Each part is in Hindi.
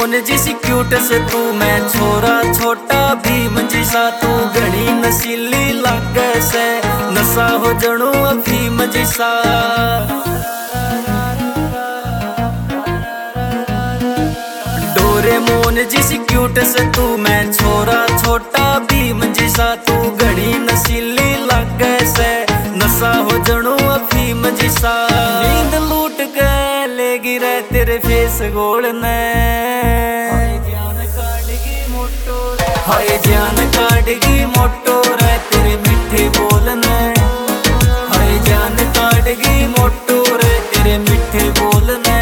मोन जिसी क्यूट से तू मैं छोरा छोटा भीम जिसा तू घणी नशीली लागे से नशा हो जणू अफीम जिसा डोरे मोन जिसी क्यूट से तू मैं छोरा छोटा भीम जिसा तू घणी नशीली लागे से नशा हो जणू अफीम जिसा नींद लूट के लेगी रे तेरे फेस गोल ने हाय जान काटगी मोटो रे तेरे मिठे बोल ने हाय जान काटगी मोटो रे तेरे मिठे बोल ने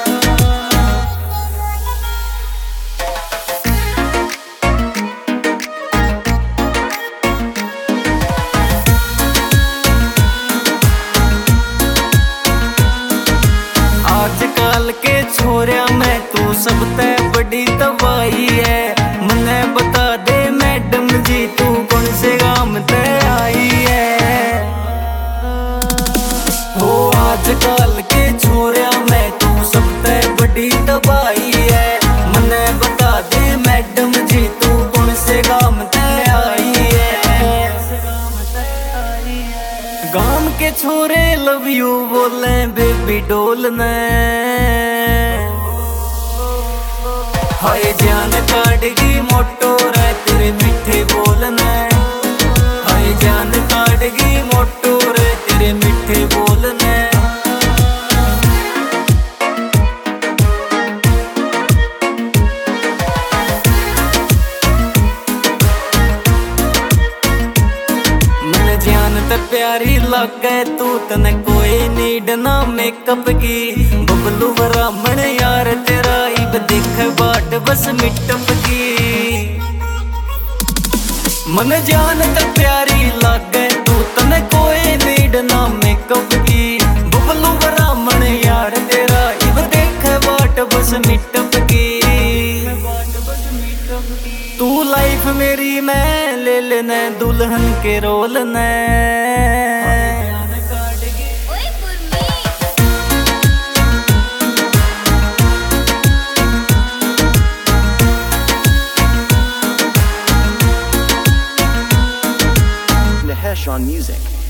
आजकल के छोरिया में तू सबसे बड़ी दवाई है मने बता दे मैडम जी तू कौन से गांव ते आई है हो आजकल के छोरिया में तू सबसे बड़ी दवाई है मने बता दे मैडम जी तू कौन से गांव ते आई है गांव के छोरे लव यू बोले बेबी डोल ने हाय जान काटगी मोटो रे तेरे मिठे बोल ने हाय जान काटगी मोटो रे तेरे मिठे बोल ने मन जान ते प्यारी लगे तू तने कोई नीड ना मेकअप की बबलू ब्राह्मण यार तेरा इब दिख बाट बस मिटप की मन जान ते प्यारी लगे तू तने कोई नीड ना मेकअप की बबलू ब्राह्मण यार तेरा इब देख बाट बस मिटप की तू लाइफ मेरी मैं ले लेने दुल्हन के रोल ने Nahesh on music.